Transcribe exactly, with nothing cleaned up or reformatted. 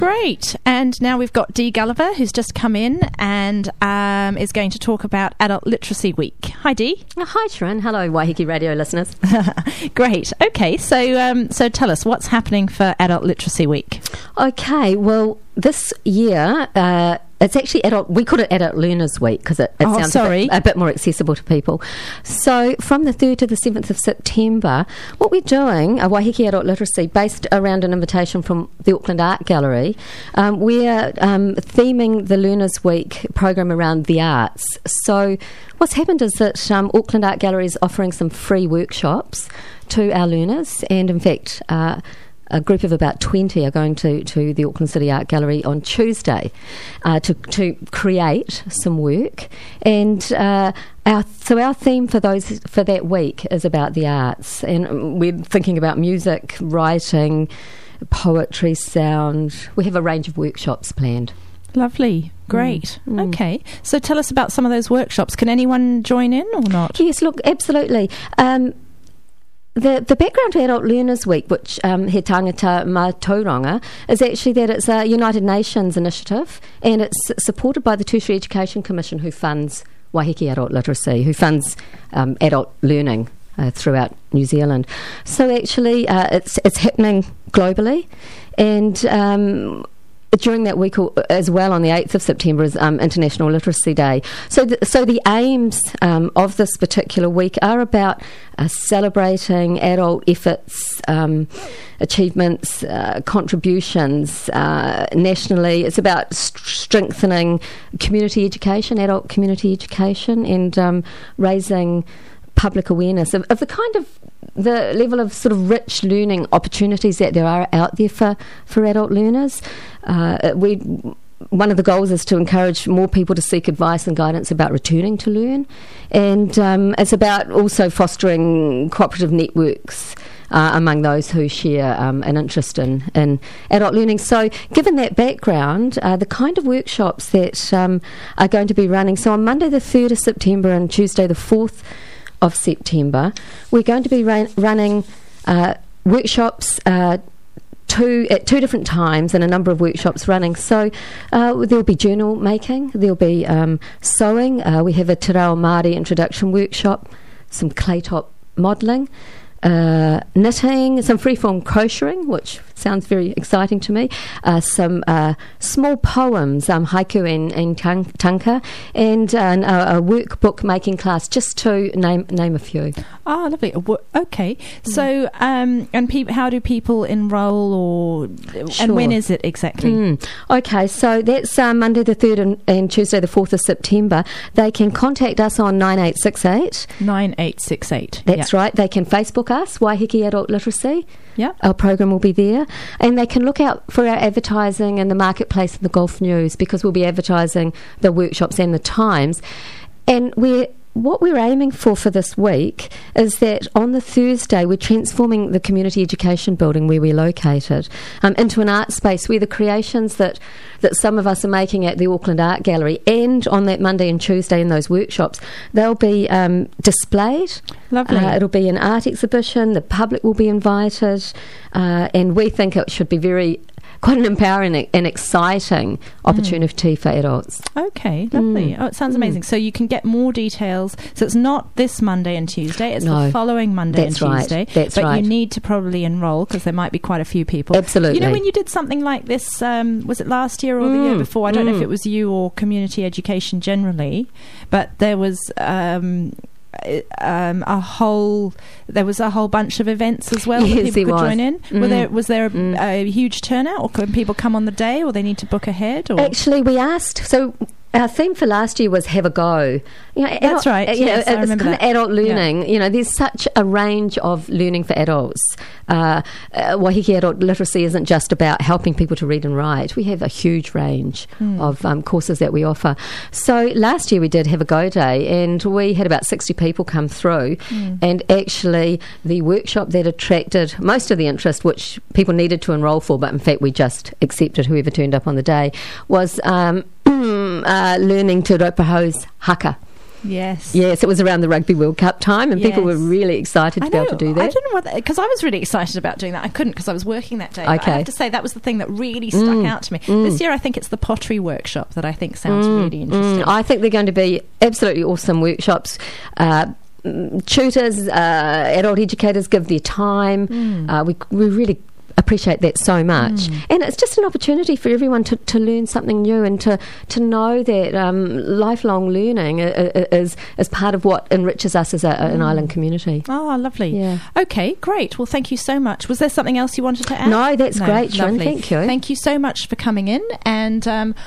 Great. And now we've got Dee Gulliver, who's just come in and um, is going to talk about Adult Literacy Week. Hi, Dee. Oh, hi, Sharon. Hello, Waiheke Radio listeners. Great. Okay, so um, so tell us, what's happening for Adult Literacy Week? Okay, well, this year... Uh, It's actually adult. We call it Adult Learners Week because it, it oh, sounds sorry. a bit, a bit more accessible to people. So from the third to the seventh of September, what we're doing, a Waiheke Adult Literacy, based around an invitation from the Auckland Art Gallery, um, we're um, theming the Learners Week program around the arts. So what's happened is that um, Auckland Art Gallery is offering some free workshops to our learners, and in fact... Uh, a group of about twenty are going to, to the Auckland City Art Gallery on Tuesday uh, to to create some work. And uh, our so our theme for those for that week is about the arts, and we're thinking about music, writing, poetry, sound. We have a range of workshops planned. Lovely. Great. Mm. Mm. Okay. So tell us about some of those workshops. Can anyone join in or not? Yes, look, absolutely. Um, The the background to Adult Learners Week, which um, he tangata mā tauranga, is actually that it's a United Nations initiative, and it's supported by the Tertiary Education Commission, who funds Waiheke Adult Literacy, who funds um, adult learning uh, throughout New Zealand. So actually, uh, it's it's happening globally, and um, during that week as well, on the eighth of September, is um, International Literacy Day. So, th- so the aims um, of this particular week are about uh, celebrating adult efforts, um, achievements, uh, contributions uh, nationally. It's about st- strengthening community education, adult community education, and um, raising public awareness of, of the kind of the level of sort of rich learning opportunities that there are out there for, for adult learners. Uh, we one of the goals is to encourage more people to seek advice and guidance about returning to learn, and um, it's about also fostering cooperative networks uh, among those who share um, an interest in, in adult learning. So given that background, uh, the kind of workshops that um, are going to be running, so on Monday the third of September and Tuesday the fourth of September, we're going to be ran- running uh, workshops uh, two at two different times, and a number of workshops running. So uh, there'll be journal making, there'll be um, sewing, uh, we have a Te Reo Māori introduction workshop, some clay top modelling, uh, knitting, some freeform crocheting, which sounds very exciting to me, uh, some uh, small poems, um, haiku and, and tang- tanka, and uh, a, a workbook making class, just to name name a few. Oh, lovely. Okay. Mm. So, um, and pe- how do people enrol, or Sure. and when is it exactly? Mm. Okay, so that's uh, Monday the third and, and Tuesday the fourth of September. They can contact us on nine eight six eight. nine eight six eight. That's yeah. right. They can Facebook us, Waiheke Adult Literacy. Yeah. Our program will be there. And they can look out for our advertising in the marketplace and the Gulf News, because we'll be advertising the workshops and the times. And we're what we're aiming for for this week is that on the Thursday we're transforming the community education building where we're located um, into an art space where the creations that, that some of us are making at the Auckland Art Gallery, and on that Monday and Tuesday in those workshops, they'll be um, displayed. Lovely. Uh, it'll be an art exhibition, the public will be invited, uh, and we think it should be very quite an empowering and exciting opportunity mm. for adults. Okay, lovely. Mm. Oh, it sounds amazing. Mm. So you can get more details. So it's not this Monday and Tuesday, it's no, the following Monday and right. Tuesday. That's but right. you need to probably enrol, because there might be quite a few people. Absolutely. You know, when you did something like this, um, was it last year or mm. the year before? I don't mm. know if it was you or community education generally, but there was... Um, Um, a whole there was a whole bunch of events as well yes, that people could was. join in. Mm. Were there was there a, mm. a huge turnout, or can people come on the day, or they need to book ahead? Or? Actually, we asked. So our theme for last year was have a go. You know, That's adult, right. You yes, know, I it's remember kind that. of adult learning. Yeah. You know, there's such a range of learning for adults. Uh, uh, Waiheke Adult Literacy isn't just about helping people to read and write. We have a huge range mm. of um, courses that we offer. So last year we did have a go day, and we had about sixty people come through. Mm. And actually, the workshop that attracted most of the interest, which people needed to enrol for, but in fact we just accepted whoever turned up on the day, was um, uh, learning Te Raupaho's haka. Yes. Yes, it was around the Rugby World Cup time, and Yes. people were really excited to I be know, able to do that. I don't know what, because I was really excited about doing that. I couldn't because I was working that day. But Okay. I have to say that was the thing that really stuck Mm, out to me. mm. This year, I think it's the pottery workshop that I think sounds Mm, really interesting. mm. I think they're going to be absolutely awesome workshops. Uh, mm, tutors, uh, adult educators give their time. Mm. Uh, we we really appreciate that so much, Mm. and it's just an opportunity for everyone to, to learn something new and to, to know that um, lifelong learning is is part of what enriches us as a, an island community. Oh, lovely. Yeah. Okay, great. Well, thank you so much. Was there something else you wanted to add? No, that's great, Sharon. lovely. Thank you. Thank you so much for coming in, and um,